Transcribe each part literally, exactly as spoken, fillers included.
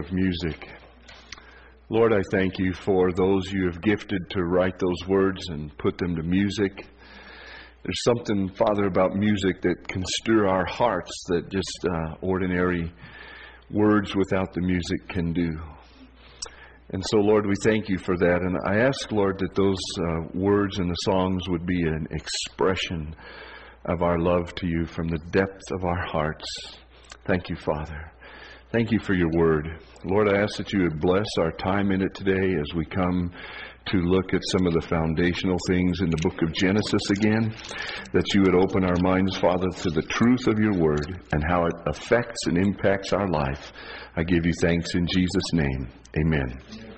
of music. Lord, I thank you for those you have gifted to write those words and put them to music. There's something, Father, about music that can stir our hearts that just uh, ordinary words without the music can do. And so, Lord, we thank you for that. And I ask, Lord, that those uh, words and the songs would be an expression of our love to you from the depth of our hearts. Thank you, Father. Thank you for your word. Lord, I ask that you would bless our time in it today as we come to look at some of the foundational things in the book of Genesis again, that you would open our minds, Father, to the truth of your word and how it affects and impacts our life. I give you thanks in Jesus' name. Amen.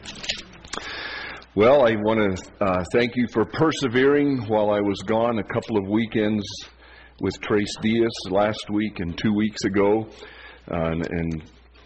Well, I want to uh, thank you for persevering while I was gone a couple of weekends with Trace Diaz last week and two weeks ago. Uh, and, and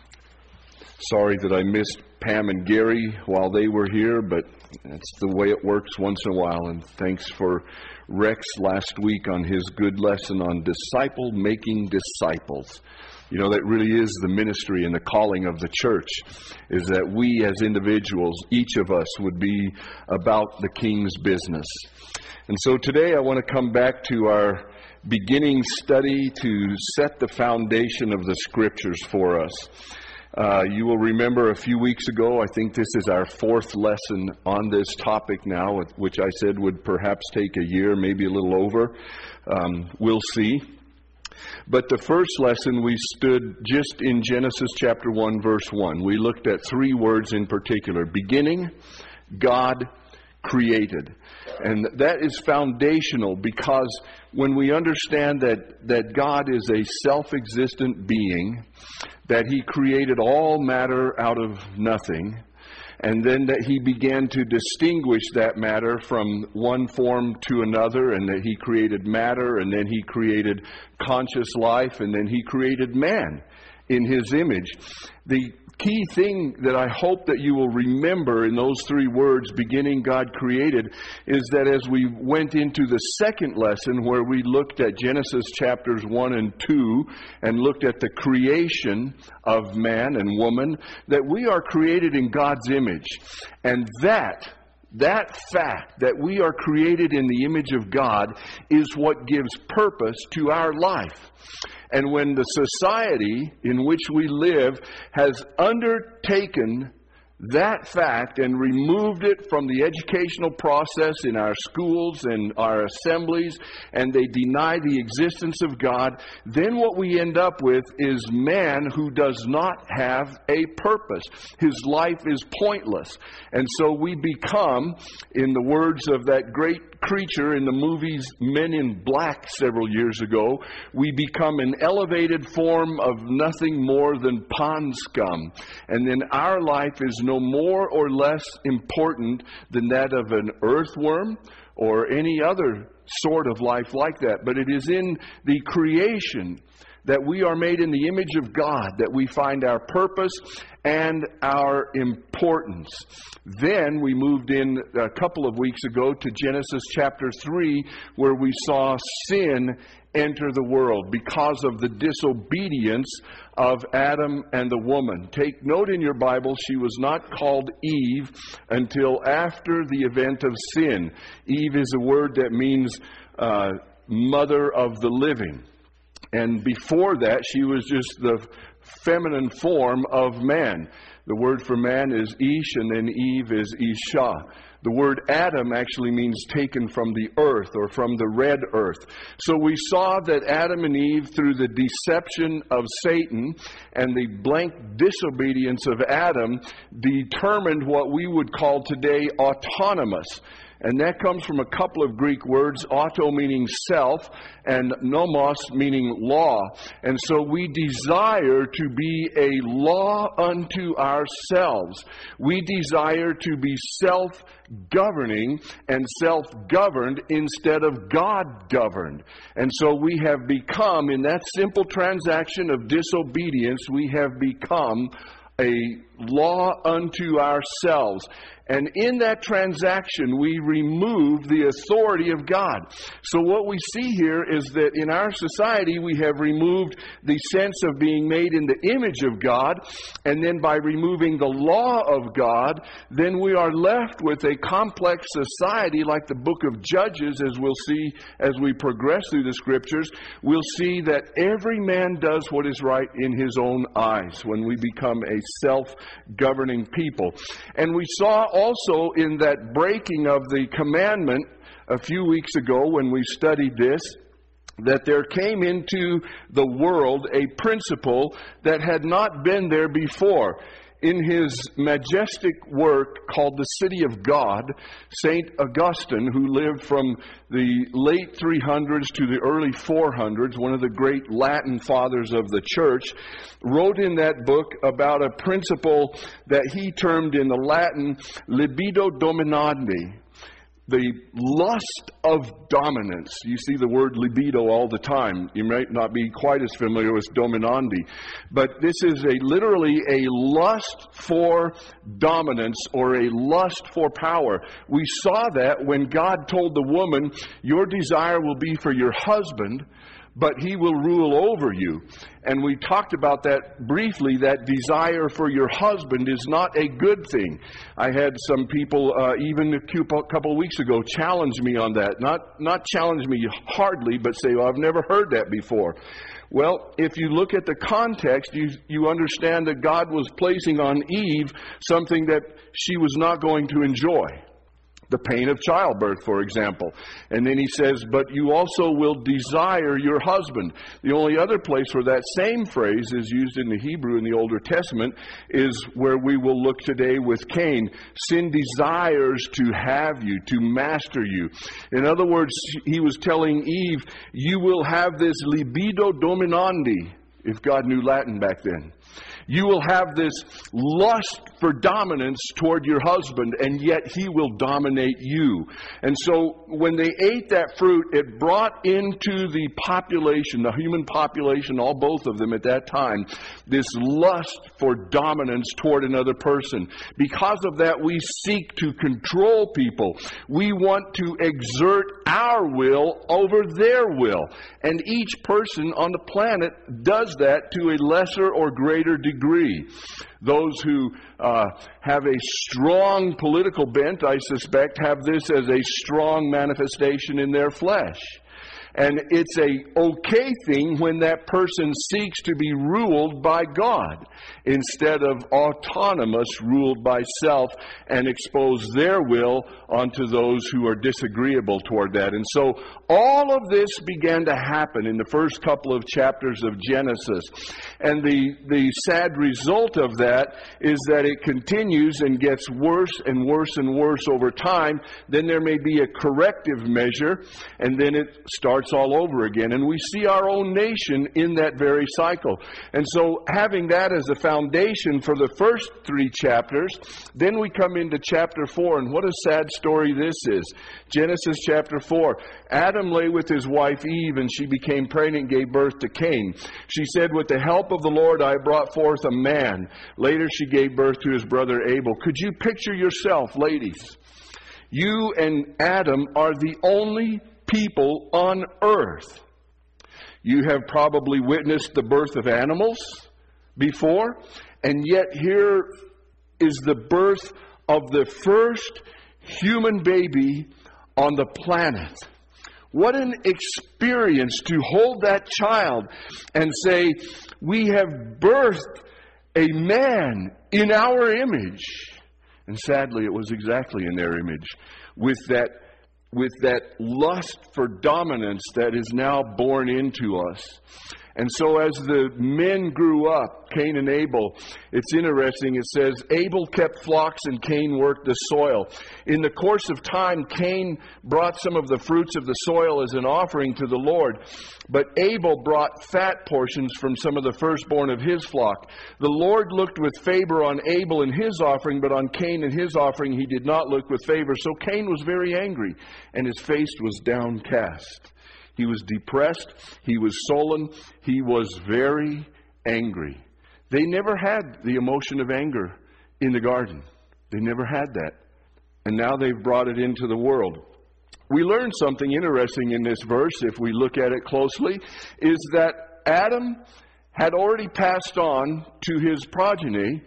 sorry that I missed Pam and Gary while they were here, but that's the way it works once in a while. And thanks for Rex last week on his good lesson on disciple making disciples. You know, that really is the ministry and the calling of the church, is that we as individuals, each of us, would be about the King's business. And so today I want to come back to our beginning study to set the foundation of the Scriptures for us. Uh, you will remember a few weeks ago, I think this is our fourth lesson on this topic now, which I said would perhaps take a year, maybe a little over. Um, we'll see. But the first lesson we stood just in Genesis chapter one, verse one. We looked at three words in particular. Beginning, God, created. And that is foundational because when we understand that, that God is a self-existent being, that He created all matter out of nothing, and then that He began to distinguish that matter from one form to another, and that He created matter, and then He created conscious life, and then He created man in His image. The key thing that I hope that you will remember in those three words, beginning God created, is that as we went into the second lesson where we looked at Genesis chapters one and two and looked at the creation of man and woman, that we are created in God's image. And that That fact that we are created in the image of God is what gives purpose to our life. And when the society in which we live has undertaken that fact and removed it from the educational process in our schools and our assemblies, and they deny the existence of God, then what we end up with is man who does not have a purpose. His life is pointless. And so we become, in the words of that great creature in the movies Men in Black several years ago, we become an elevated form of nothing more than pond scum. And then our life is no more or less important than that of an earthworm or any other sort of life like that. But it is in the creation that we are made in the image of God that we find our purpose and our importance. Then we moved in a couple of weeks ago to Genesis chapter three, where we saw sin enter the world because of the disobedience of Adam and the woman. Take note in your Bible, she was not called Eve until after the event of sin. Eve is a word that means uh, mother of the living. And before that, she was just the feminine form of man. The word for man is Ish, and then Eve is Isha. The word Adam actually means taken from the earth or from the red earth. So we saw that Adam and Eve, through the deception of Satan and the blank disobedience of Adam, determined what we would call today autonomous. And that comes from a couple of Greek words, auto meaning self, and nomos meaning law. And so we desire to be a law unto ourselves. We desire to be self-governing and self-governed instead of God-governed. And so we have become, in that simple transaction of disobedience, we have become a law unto ourselves. And in that transaction, we remove the authority of God. So what we see here is that in our society, we have removed the sense of being made in the image of God. And then by removing the law of God, then we are left with a complex society like the book of Judges, as we'll see as we progress through the Scriptures. We'll see that every man does what is right in his own eyes when we become a self-governing people. And we saw also in that breaking of the commandment a few weeks ago when we studied this, that there came into the world a principle that had not been there before. In his majestic work called The City of God, Saint Augustine, who lived from the late three hundreds to the early four hundreds, one of the great Latin fathers of the church, wrote in that book about a principle that he termed in the Latin libido dominandi, the lust of dominance. You see the word libido all the time. You might not be quite as familiar with dominandi. But this is a literally a lust for dominance or a lust for power. We saw that when God told the woman, your desire will be for your husband, but he will rule over you. And we talked about that briefly, that desire for your husband is not a good thing. I had some people, uh, even a couple of weeks ago, challenge me on that. Not, not challenge me hardly, but say, well, I've never heard that before. Well, if you look at the context, you, you understand that God was placing on Eve something that she was not going to enjoy. The pain of childbirth, for example. And then he says, but you also will desire your husband. The only other place where that same phrase is used in the Hebrew in the Older Testament is where we will look today with Cain. Sin desires to have you, to master you. In other words, he was telling Eve, you will have this libido dominandi, if God knew Latin back then. You will have this lust for dominance toward your husband, and yet he will dominate you. And so when they ate that fruit, it brought into the population, the human population, all both of them at that time, this lust for dominance toward another person. Because of that, we seek to control people. We want to exert our will over their will. And each person on the planet does that to a lesser or greater degree. Those who uh, have a strong political bent, I suspect, have this as a strong manifestation in their flesh. And it's a okay thing when that person seeks to be ruled by God instead of autonomous, ruled by self, and expose their will onto those who are disagreeable toward that. And so all of this began to happen in the first couple of chapters of Genesis. And the, the sad result of that is that it continues and gets worse and worse and worse over time. Then there may be a corrective measure, and then it starts all over again. And we see our own nation in that very cycle. And so having that as a foundation for the first three chapters, then we come into chapter four. And what a sad story this is. Genesis chapter four. Adam lay with his wife Eve, and she became pregnant and gave birth to Cain. She said, with the help of the Lord, I brought forth a man. Later she gave birth to his brother Abel. Could you picture yourself, ladies? You and Adam are the only people on earth. You have probably witnessed the birth of animals before, and yet here is the birth of the first human baby on the planet. What an experience to hold that child and say, we have birthed a man in our image. And sadly, it was exactly in their image, with that with that lust for dominance that is now born into us. And so as the men grew up, Cain and Abel, it's interesting, it says, Abel kept flocks and Cain worked the soil. In the course of time, Cain brought some of the fruits of the soil as an offering to the Lord, but Abel brought fat portions from some of the firstborn of his flock. The Lord looked with favor on Abel and his offering, but on Cain and his offering he did not look with favor. So Cain was very angry, and his face was downcast. He was depressed. He was sullen. He was very angry. They never had the emotion of anger in the garden. They never had that. and now they've brought it into the world. We learn something interesting in this verse, if we look at it closely, is that Adam had already passed on to his progeny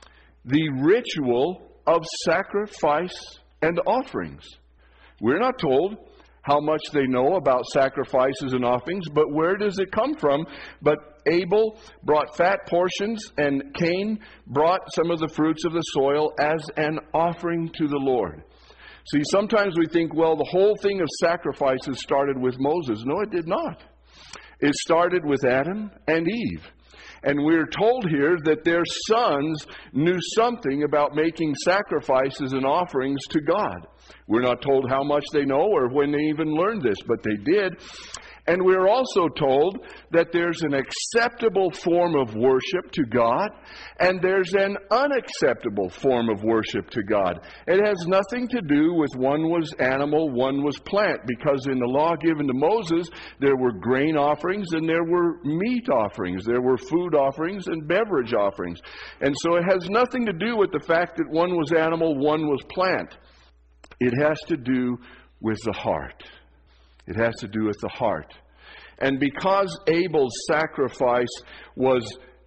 the ritual of sacrifice and offerings. We're not told how much they know about sacrifices and offerings, but where does it come from? But Abel brought fat portions, and Cain brought some of the fruits of the soil as an offering to the Lord. See, sometimes we think, well, the whole thing of sacrifices started with Moses. No, it did not. It started with Adam and Eve. And we're told here that their sons knew something about making sacrifices and offerings to God. We're not told how much they know or when they even learned this, but they did. And we're also told that there's an acceptable form of worship to God, and there's an unacceptable form of worship to God. It has nothing to do with one was animal, one was plant, because in the law given to Moses, there were grain offerings and there were meat offerings. There were food offerings and beverage offerings. And so it has nothing to do with the fact that one was animal, one was plant. It has to do with the heart. It has to do with the heart. And because Abel's sacrifice was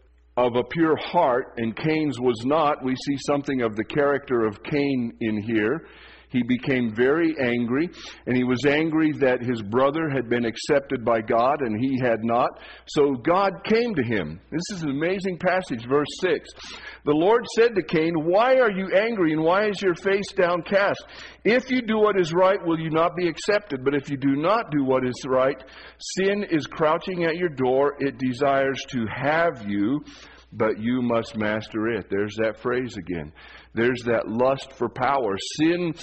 of a pure heart and Cain's was not, we see something of the character of Cain in here. He became very angry, and he was angry that his brother had been accepted by God and he had not. So God came to him. This is an amazing passage, verse six. The Lord said to Cain, "Why are you angry, and why is your face downcast? If you do what is right, will you not be accepted? But if you do not do what is right, sin is crouching at your door. It desires to have you, but you must master it." There's that phrase again. There's that lust for power. Sin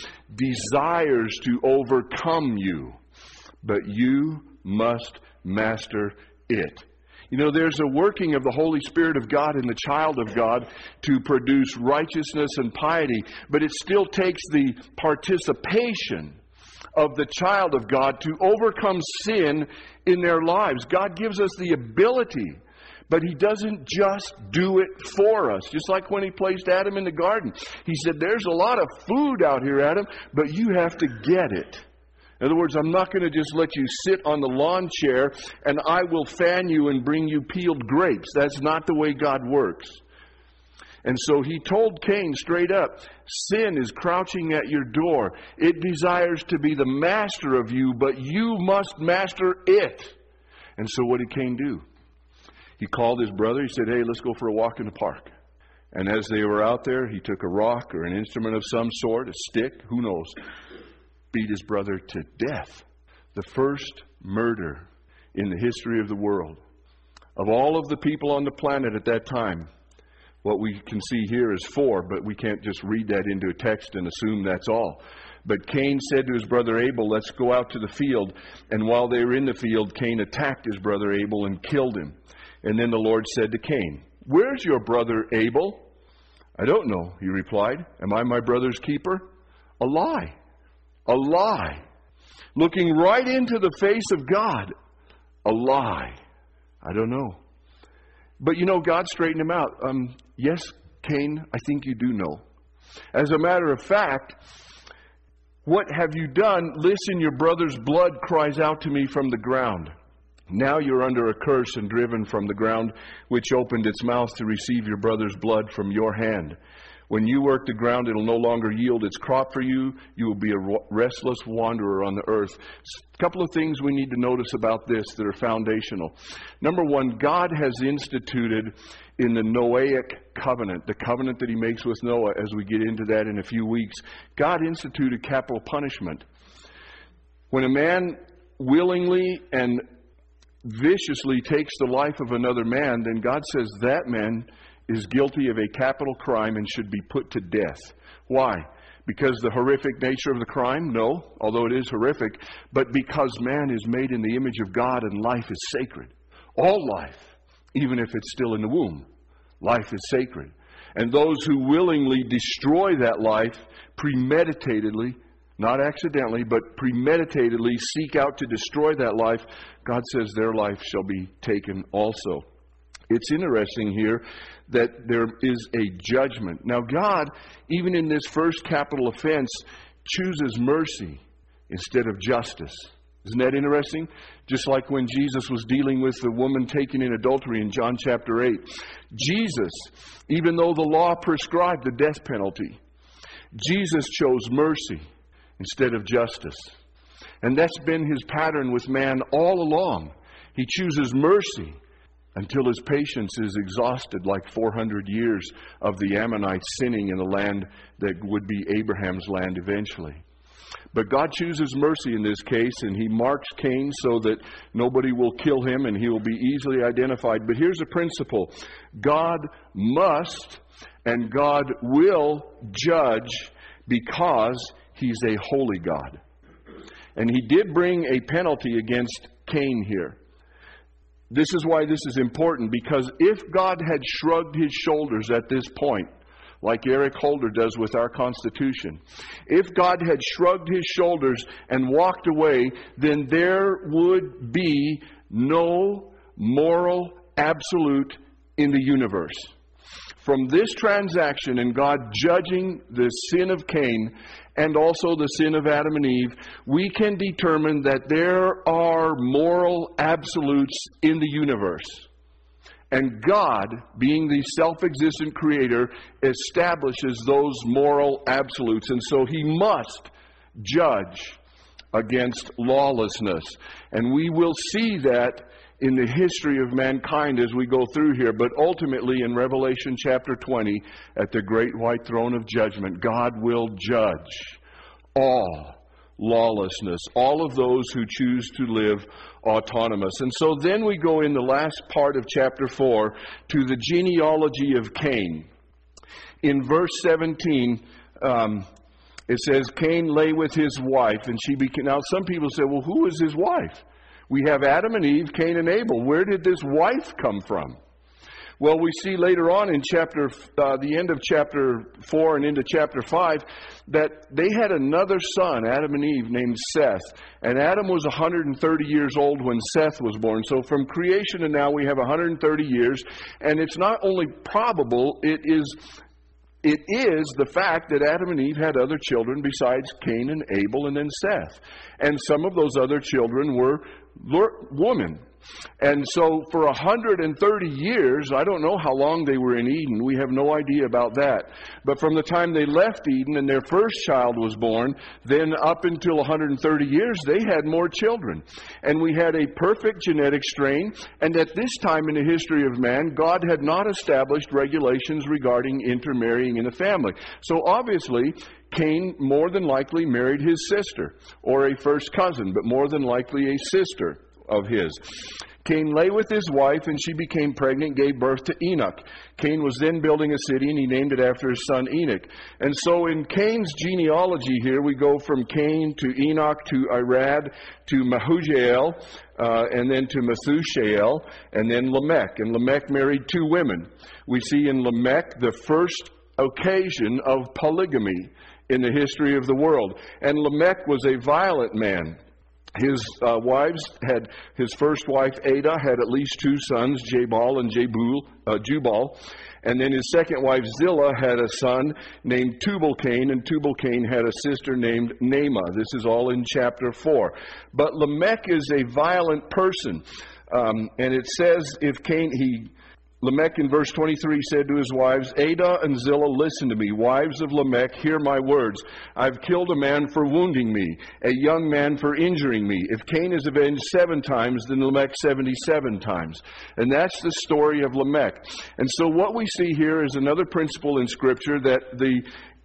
desires to overcome you, but you must master it. You know, there's a working of the Holy Spirit of God in the child of God to produce righteousness and piety, but it still takes the participation of the child of God to overcome sin in their lives. God gives us the ability, but He doesn't just do it for us. Just like when He placed Adam in the garden. He said, there's a lot of food out here, Adam, but you have to get it. In other words, I'm not going to just let you sit on the lawn chair and I will fan you and bring you peeled grapes. That's not the way God works. And so He told Cain straight up, sin is crouching at your door. It desires to be the master of you, but you must master it. And so what did Cain do? He called his brother. He said, hey, let's go for a walk in the park. And as they were out there, he took a rock or an instrument of some sort, a stick, who knows, beat his brother to death. The first murder in the history of the world. Of all of the people on the planet at that time, what we can see here is four, but we can't just read that into a text and assume that's all. But Cain said to his brother Abel, let's go out to the field. And while they were in the field, Cain attacked his brother Abel and killed him. And then the Lord said to Cain, where's your brother Abel? I don't know, he replied. Am I my brother's keeper? A lie. A lie. Looking right into the face of God. A lie. I don't know. But you know, God straightened him out. Um, yes, Cain, I think you do know. As a matter of fact, what have you done? Listen, your brother's blood cries out to me from the ground. Now you're under a curse and driven from the ground, which opened its mouth to receive your brother's blood from your hand. When you work the ground, it'll no longer yield its crop for you. You will be a restless wanderer on the earth. A couple of things we need to notice about this that are foundational. Number one, God has instituted in the Noahic covenant, the covenant that He makes with Noah, as we get into that in a few weeks, God instituted capital punishment. When a man willingly and viciously takes the life of another man, then God says that man is guilty of a capital crime and should be put to death. Why? Because the horrific nature of the crime? No, although it is horrific, but because man is made in the image of God and life is sacred. All life, even if it's still in the womb, life is sacred. And those who willingly destroy that life premeditatedly, not accidentally, but premeditatedly seek out to destroy that life, God says their life shall be taken also. It's interesting here that there is a judgment. Now God, even in this first capital offense, chooses mercy instead of justice. Isn't that interesting? Just like when Jesus was dealing with the woman taken in adultery in John chapter eight. Jesus, even though the law prescribed the death penalty, Jesus chose mercy instead of justice. And that's been his pattern with man all along. He chooses mercy until his patience is exhausted, like four hundred years of the Ammonites sinning in the land that would be Abraham's land eventually. But God chooses mercy in this case, and he marks Cain so that nobody will kill him and he will be easily identified. But here's a principle. God must and God will judge because he's a holy God. And he did bring a penalty against Cain here. This is why this is important, because if God had shrugged his shoulders at this point, like Eric Holder does with our Constitution, if God had shrugged his shoulders and walked away, then there would be no moral absolute in the universe. From this transaction and God judging the sin of Cain and also the sin of Adam and Eve, we can determine that there are moral absolutes in the universe. And God, being the self-existent creator, establishes those moral absolutes. And so he must judge against lawlessness. And we will see that in the history of mankind as we go through here. But ultimately in Revelation chapter twenty, at the great white throne of judgment, God will judge all lawlessness, all of those who choose to live autonomous. And so then we go in the last part of chapter four to the genealogy of Cain. In verse seventeen, um, it says, Cain lay with his wife, and she became... Now some people say, well, who is his wife? We have Adam and Eve, Cain and Abel. Where did this wife come from? Well, we see later on in chapter, uh, the end of chapter four and into chapter five, that they had another son, Adam and Eve, named Seth. And Adam was one hundred thirty years old when Seth was born. So from creation to now we have one hundred thirty years. And it's not only probable, it is... It is the fact that Adam and Eve had other children besides Cain and Abel and then Seth. And some of those other children were women. And so for one hundred thirty years, I don't know how long they were in Eden. We have no idea about that. But from the time they left Eden and their first child was born, then up until one hundred thirty years, they had more children. And we had a perfect genetic strain. And at this time in the history of man, God had not established regulations regarding intermarrying in the family. So obviously, Cain more than likely married his sister, or a first cousin, but more than likely a sister of his. Cain lay with his wife, and she became pregnant, gave birth to Enoch. Cain was then building a city, and he named it after his son Enoch. And so in Cain's genealogy here, we go from Cain to Enoch to Irad to Mahujael, uh, and then to Methushael, and then Lamech. And Lamech married two women. We see in Lamech the first occasion of polygamy in the history of the world. And Lamech was a violent man. His uh, wives had, his first wife Ada had at least two sons, Jabal and Jabul, uh, Jubal. And then his second wife Zillah had a son named Tubal-Cain, and Tubal-Cain had a sister named Naamah. This is all in chapter four. But Lamech is a violent person. Um, and it says if Cain, he... Lamech in verse twenty-three said to his wives, Ada and Zillah, listen to me. Wives of Lamech, hear my words. I've killed a man for wounding me, a young man for injuring me. If Cain is avenged seven times, then Lamech seventy-seven times. And that's the story of Lamech. And so what we see here is another principle in Scripture, that the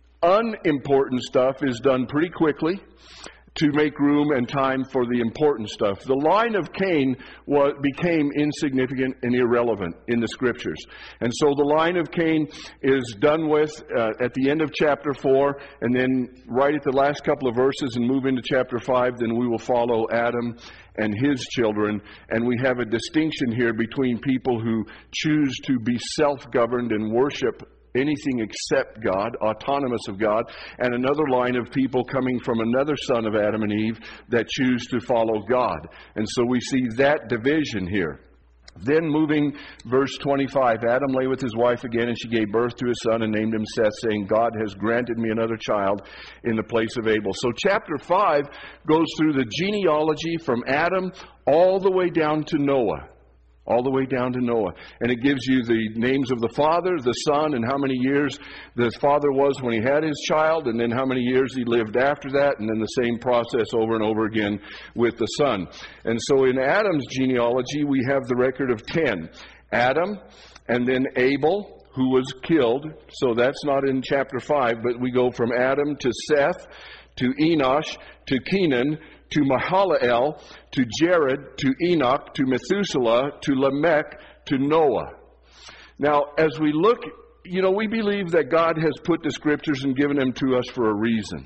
unimportant stuff is done pretty quickly to make room and time for the important stuff. The line of Cain was, became insignificant and irrelevant in the Scriptures. And so the line of Cain is done with uh, at the end of chapter four, and then right at the last couple of verses and move into chapter five, then we will follow Adam and his children. And we have a distinction here between people who choose to be self-governed and worship anything except God, autonomous of God, and another line of people coming from another son of Adam and Eve that choose to follow God. And so we see that division here. Then moving, verse twenty-five, Adam lay with his wife again, and she gave birth to a son and named him Seth, saying, God has granted me another child in the place of Abel. So chapter five goes through the genealogy from Adam all the way down to Noah. All the way down to Noah. And it gives you the names of the father, the son, and how many years the father was when he had his child, and then how many years he lived after that, and then the same process over and over again with the son. And so in Adam's genealogy, we have the record of ten. Adam, and then Abel, who was killed. So that's not in chapter five, but we go from Adam to Seth, to Enosh, to Kenan, to Mahalalel, to Jared, to Enoch, to Methuselah, to Lamech, to Noah. Now, as we look, you know, we believe that God has put the scriptures and given them to us for a reason.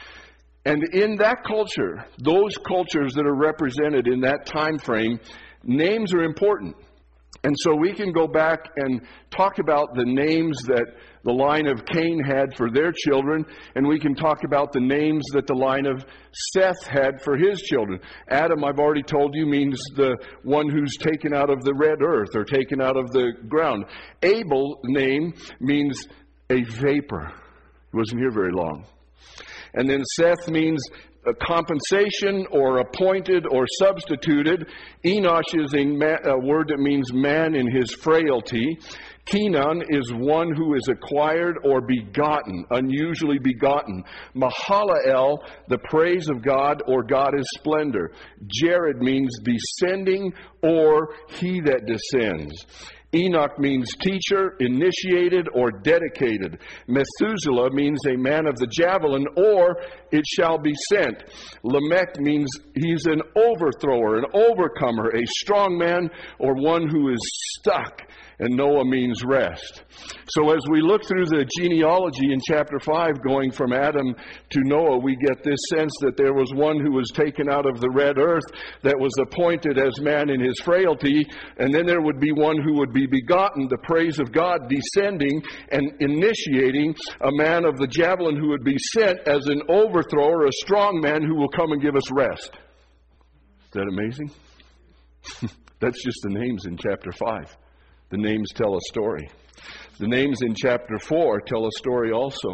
And in that culture, those cultures that are represented in that time frame, names are important. And so we can go back and talk about the names that the line of Cain had for their children, and we can talk about the names that the line of Seth had for his children. Adam, I've already told you, means the one who's taken out of the red earth or taken out of the ground. Abel's name means a vapor. He wasn't here very long. And then Seth means a compensation or appointed or substituted. Enosh is a, ma- a word that means man in his frailty. Kenan is one who is acquired or begotten, unusually begotten. Mahalalel, the praise of God or God is splendor. Jared means descending or he that descends. Enoch means teacher, initiated, or dedicated. Methuselah means a man of the javelin, or it shall be sent. Lamech means he's an overthrower, an overcomer, a strong man, or one who is stuck. And Noah means rest. So as we look through the genealogy in chapter five, going from Adam to Noah, we get this sense that there was one who was taken out of the red earth that was appointed as man in his frailty, and then there would be one who would be begotten, the praise of God, descending and initiating a man of the javelin who would be sent as an overthrower, a strong man who will come and give us rest. Is that amazing? That's just the names in chapter five. The names tell a story. The names in chapter four tell a story also.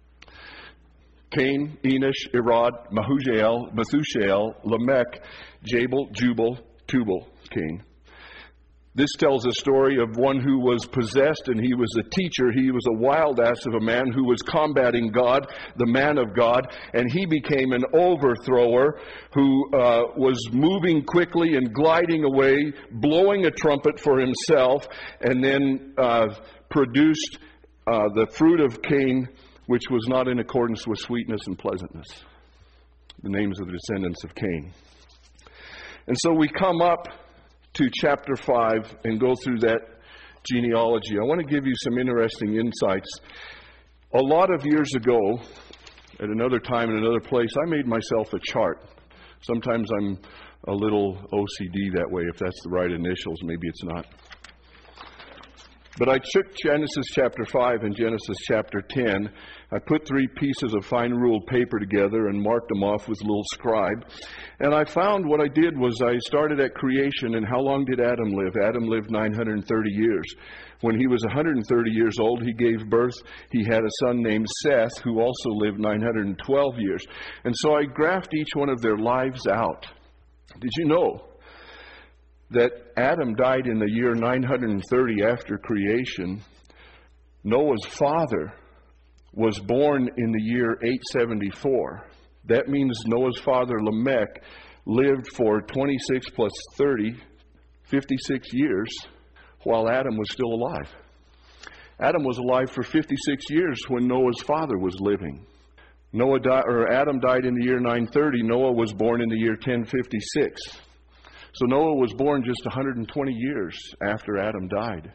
Cain, Enosh, Irad, Mahujael, Methushael, Lamech, Jabal, Jubal, Tubal, Cain. This tells a story of one who was possessed, and he was a teacher. He was a wild ass of a man who was combating God, the man of God, and he became an overthrower who uh, was moving quickly and gliding away, blowing a trumpet for himself, and then uh, produced uh, the fruit of Cain, which was not in accordance with sweetness and pleasantness. The names of the descendants of Cain. And so we come up to chapter five and go through that genealogy. I want to give you some interesting insights. A lot of years ago, at another time in another place, I made myself a chart. Sometimes I'm a little O C D that way. If that's the right initials, maybe it's not. But I took Genesis chapter five and Genesis chapter ten. I put three pieces of fine ruled paper together and marked them off with a little scribe. And I found what I did was I started at creation, and how long did Adam live? Adam lived nine hundred thirty years. When he was one hundred thirty years old, he gave birth. He had a son named Seth, who also lived nine hundred twelve years. And so I graphed each one of their lives out. Did you know that Adam died in the year nine hundred thirty after creation? Noah's father was born in the year eight seventy-four. That means Noah's father, Lamech, lived for twenty-six plus thirty, fifty-six years, while Adam was still alive. Adam was alive for fifty-six years when Noah's father was living. Noah died, or Adam died in the year nine thirty. Noah was born in the year ten fifty-six. So Noah was born just one hundred twenty years after Adam died.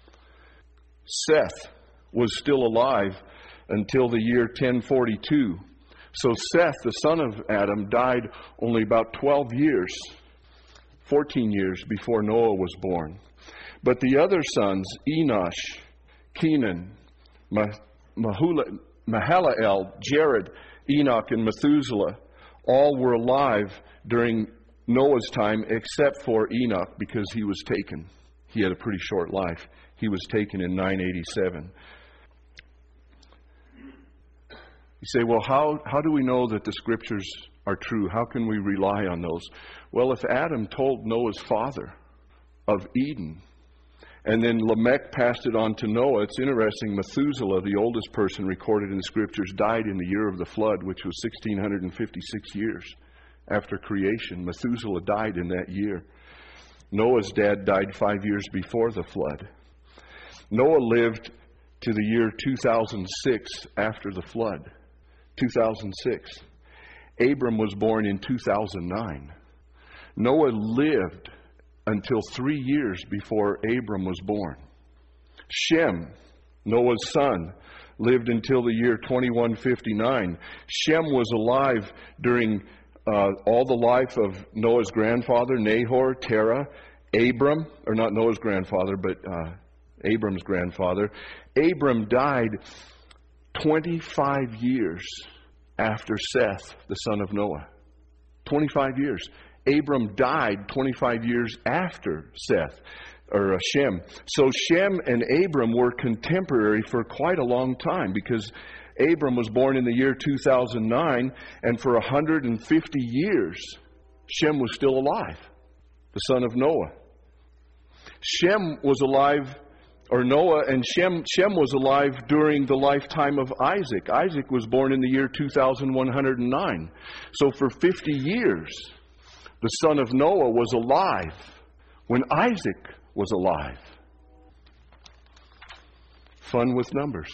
Seth was still alive until the year ten forty-two. So Seth, the son of Adam, died only about twelve years, fourteen years before Noah was born. But the other sons, Enosh, Kenan, Mahula, Mahalalel, Jared, Enoch, and Methuselah, all were alive during Noah's time except for Enoch, because he was taken. He had a pretty short life. He was taken in nine eighty-seven. You say, well, how, how do we know that the Scriptures are true? How can we rely on those? Well, if Adam told Noah's father of Eden, and then Lamech passed it on to Noah, it's interesting, Methuselah, the oldest person recorded in the Scriptures, died in the year of the flood, which was one thousand six hundred fifty-six years after creation. Methuselah died in that year. Noah's dad died five years before the flood. Noah lived to the year two thousand six after the flood. two thousand six. Abram was born in two thousand nine. Noah lived until three years before Abram was born. Shem, Noah's son, lived until the year twenty-one fifty-nine. Shem was alive during uh, all the life of Noah's grandfather, Nahor, Terah, Abram, or not Noah's grandfather, but uh, Abram's grandfather. Abram died twenty-five years after Seth, the son of Noah. twenty-five years. Abram died twenty-five years after Seth, or uh, Shem. So Shem and Abram were contemporary for quite a long time, because Abram was born in the year two thousand nine, and for one hundred fifty years, Shem was still alive, the son of Noah. Shem was alive, or Noah and Shem, Shem was alive during the lifetime of Isaac. Isaac was born in the year two thousand one hundred nine. So for fifty years, the son of Noah was alive when Isaac was alive. Fun with numbers.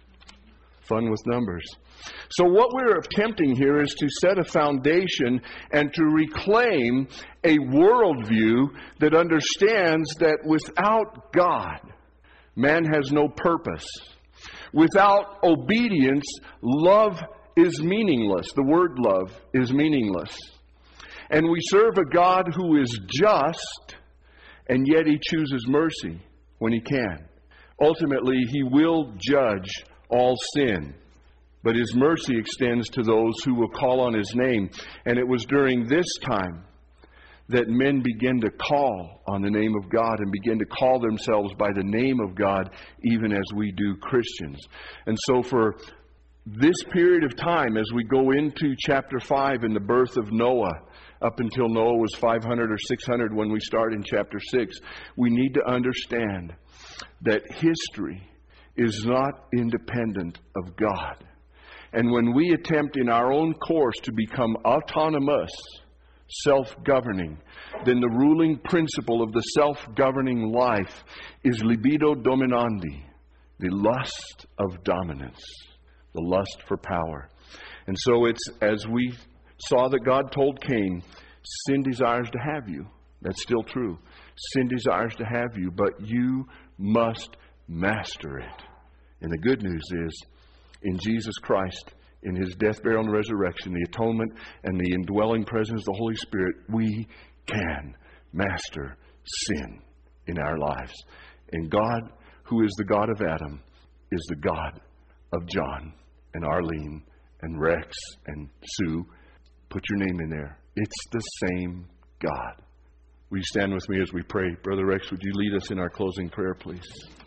Fun with numbers. So what we're attempting here is to set a foundation and to reclaim a worldview that understands that without God, man has no purpose. Without obedience, love is meaningless. The word love is meaningless. And we serve a God who is just, and yet He chooses mercy when He can. Ultimately, He will judge all sin, but His mercy extends to those who will call on His name. And it was during this time that men began to call on the name of God and begin to call themselves by the name of God, even as we do Christians. And so for this period of time, as we go into chapter five and the birth of Noah, up until Noah was five hundred or six hundred when we start in chapter six, we need to understand that history is not independent of God. And when we attempt in our own course to become autonomous, self-governing, then the ruling principle of the self-governing life is libido dominandi, the lust of dominance, the lust for power. And so it's, as we saw that God told Cain, sin desires to have you. That's still true. Sin desires to have you, but you must master it. And the good news is, in Jesus Christ, in His death, burial, and resurrection, the atonement, and the indwelling presence of the Holy Spirit, we can master sin in our lives. And God, who is the God of Adam, is the God of John and Arlene and Rex and Sue. Put your name in there. It's the same God. Will you stand with me as we pray? Brother Rex, would you lead us in our closing prayer, please?